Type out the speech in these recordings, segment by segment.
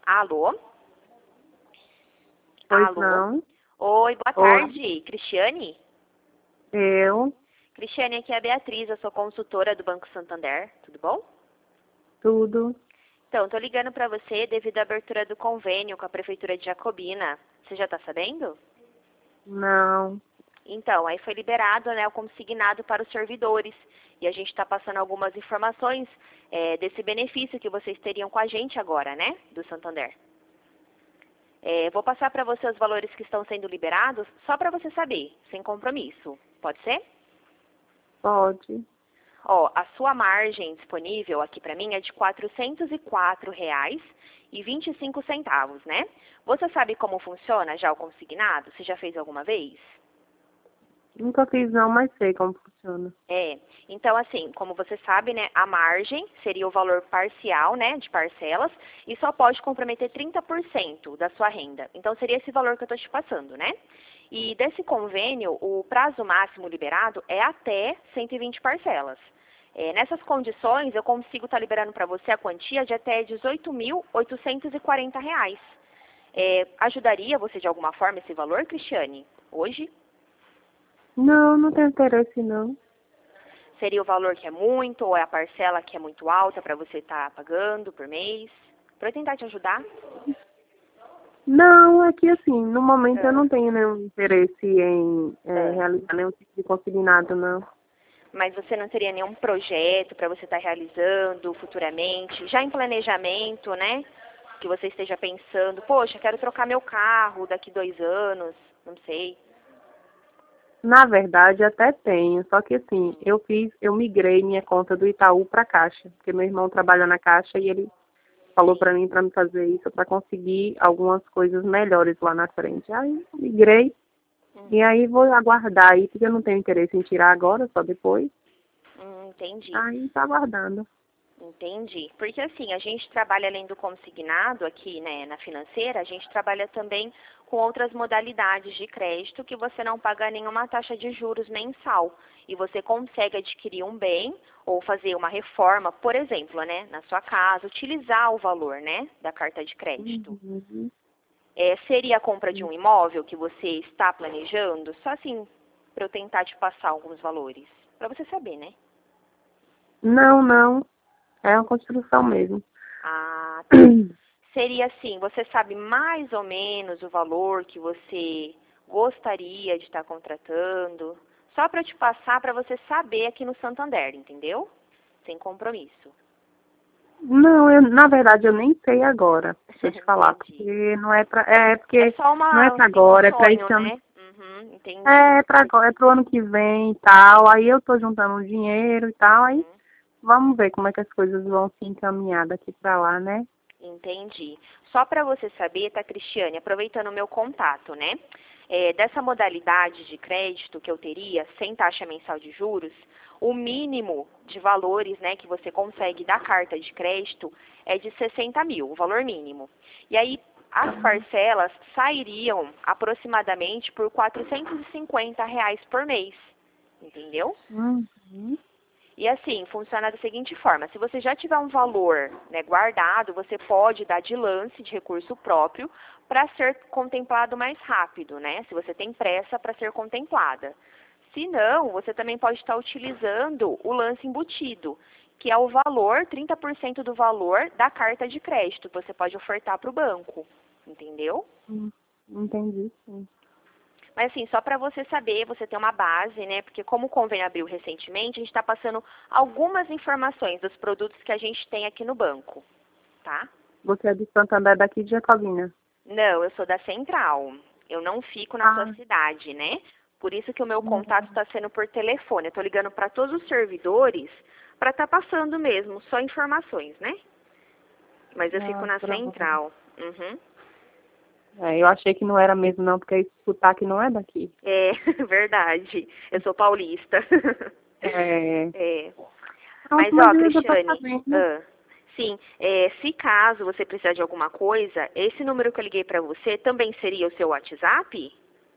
Alô? Pois Alô? não. Oi, boa Oi. tarde. Cristiane? Eu. Cristiane, aqui é a Beatriz, eu sou consultora do Banco Santander, tudo bom? Tudo. Então, tô ligando para você devido à abertura do convênio com a Prefeitura de Jacobina. Você já tá sabendo? Não. Então, aí foi liberado, né, o consignado para os servidores. E a gente está passando algumas informações desse benefício que vocês teriam com a gente agora, né, do Santander. Vou passar para você os valores que estão sendo liberados, só para você saber, sem compromisso. Pode ser? Pode. Ó, a sua margem disponível aqui para mim é de R$ 404,25, né? Você sabe como funciona já o consignado? Você já fez alguma vez? Nunca fiz não, mas sei como funciona. Então assim, como você sabe, né, a margem seria o valor parcial, né, de parcelas, e só pode comprometer 30% da sua renda. Então seria esse valor que eu estou te passando, né? E desse convênio, o prazo máximo liberado é até 120 parcelas. Nessas condições, eu consigo estar liberando para você a quantia de até R$ 18.840. Ajudaria você de alguma forma esse valor, Cristiane, hoje? Não, não tenho interesse não. Seria o valor que é muito ou é a parcela que é muito alta para você estar pagando por mês? Para eu tentar te ajudar? Não, é que assim, no momento eu Ah, não tenho nenhum interesse em ah. realizar nenhum tipo de consignado, não. Mas você não teria nenhum projeto para você estar realizando futuramente, já em planejamento, né? Que você esteja pensando, poxa, quero trocar meu carro daqui 2 anos, não sei. Na verdade, até tenho, só que assim, eu migrei minha conta do Itaú para Caixa, porque meu irmão trabalha na Caixa e ele falou para mim me fazer isso para conseguir algumas coisas melhores lá na frente. Aí migrei e Uhum. aí vou aguardar aí, porque eu não tenho interesse em tirar agora, só depois. Entendi. Aí tá aguardando. Entendi. Porque assim, a gente trabalha além do consignado aqui, né, na financeira, a gente trabalha também com outras modalidades de crédito que você não paga nenhuma taxa de juros mensal. E você consegue adquirir um bem ou fazer uma reforma, por exemplo, né, na sua casa, utilizar o valor, né, da carta de crédito. Uhum. Seria a compra de um imóvel que você está planejando? Só assim, para eu tentar te passar alguns valores. Para você saber, né? Não, não. É uma construção mesmo. Ah, tá. Seria assim, você sabe mais ou menos o valor que você gostaria de estar contratando? Só para te passar para você saber aqui no Santander, entendeu? Sem compromisso. Não, na verdade eu nem sei agora, deixa eu te falar, Entendi. porque não é pra, É porque só não é pra um agora, é pra sonho, esse ano, né? Uhum, entendi. pra agora, é pro ano que vem e tal, aí eu tô juntando um dinheiro e tal, aí vamos ver como é que as coisas vão se encaminhar daqui pra lá, né? Entendi. Só para você saber, tá, Cristiane, aproveitando o meu contato, né? Dessa modalidade de crédito que eu teria, sem taxa mensal de juros, o mínimo de valores, né, que você consegue da carta de crédito é de 60 mil, o valor mínimo. E aí, as parcelas sairiam aproximadamente por R$ 450 por mês, entendeu? Uhum. E assim, funciona da seguinte forma, se você já tiver um valor, né, guardado, você pode dar de lance de recurso próprio para ser contemplado mais rápido, né? Se você tem pressa para ser contemplada. Se não, você também pode estar utilizando o lance embutido, que é o valor, 30% do valor da carta de crédito, que você pode ofertar para o banco, entendeu? Entendi, sim. Mas assim, só para você saber, você ter uma base, né? Porque como o convênio abriu recentemente, a gente está passando algumas informações dos produtos que a gente tem aqui no banco, tá? Você é de Santander daqui de Jacobina? Não, eu sou da Central. Eu não fico na sua Ah, cidade, né? Por isso que o meu contato está sendo por telefone. Eu estou ligando para todos os servidores para estar passando mesmo, só informações, né? Mas eu fico na pronto. Central. Uhum. Eu achei que não era mesmo não, porque esse sotaque não é daqui. É, verdade. Eu sou paulista. É, É. pronto, Mas, mas ó, eu já tô Cristiane, sabendo. sim, se caso você precisar de alguma coisa, esse número que eu liguei pra você também seria o seu WhatsApp?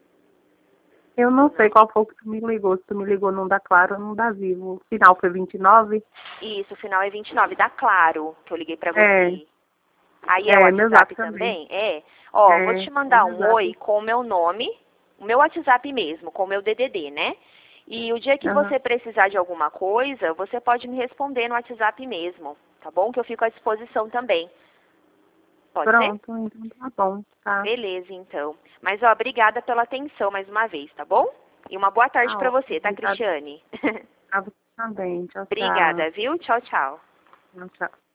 Eu Ou não sei não? qual foi que tu me ligou. Se tu me ligou não dá Claro ou não dá Vivo. O final foi 29? Isso, o final é 29, dá Claro, que eu liguei pra É, você. Aí é o meu WhatsApp zap também. também? Ó, vou te É mandar meu um oi zap. com o meu nome, o meu WhatsApp mesmo, com o meu DDD, né? E o dia que Aham. você precisar de alguma coisa, você pode me responder no WhatsApp mesmo, tá bom? Que eu fico à disposição também. Pode ser? Pronto, então tá bom, tá. Beleza, então. Mas, ó, obrigada pela atenção mais uma vez, tá bom? E uma boa tarde Tá pra ótimo. você, tá, Obrigada Cristiane? a você também. Tchau, tchau. Obrigada, viu? Tchau, tchau. Tchau, tchau.